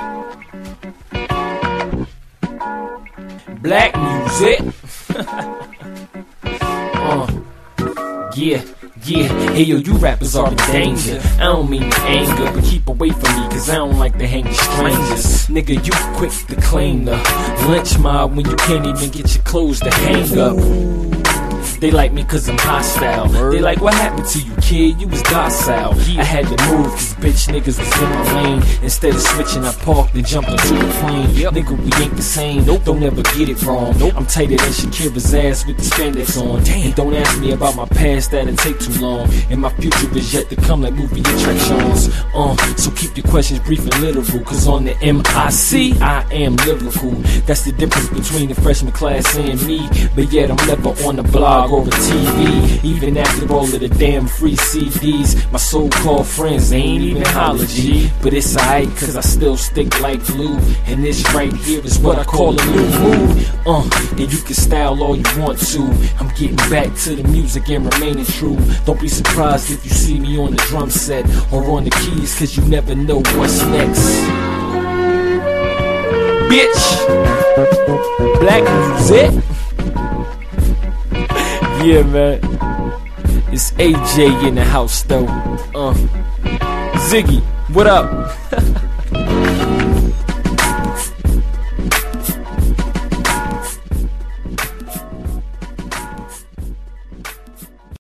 Black music. Yeah. Hey yo, you rappers are in danger. I don't mean to anger, but keep away from me, cause I don't like to hang with strangers. Nigga, you quick to claim the lynch mob when you can't even get your clothes to hang up. They like me cause I'm hostile. They like, what happened to you, kid? You was docile. I had to move cause bitch niggas was in my lane. Instead of switching, I parked and jumped into the plane. Nigga, we ain't the same. Don't ever get it wrong. I'm tighter than Shakira's ass with the spandex on. And don't ask me about my past, that'll take too long. And my future is yet to come like movie attractions. So keep your questions brief and literal, cause on the MIC, I am lyrical. That's the difference between the freshman class and me. But yet I'm never on the blog or the TV, even after all of the damn free CDs. My so-called friends, they ain't even holler G. But it's alright, cause I still stick like glue. And this right here is what I call a new move. And you can style all you want to. I'm getting back to the music and remaining true. Don't be surprised if you see me on the drum set or on the keys, cause you never know what's next. Bitch, black music. Yeah, man. It's AJ in the house, though. Ziggy, what up?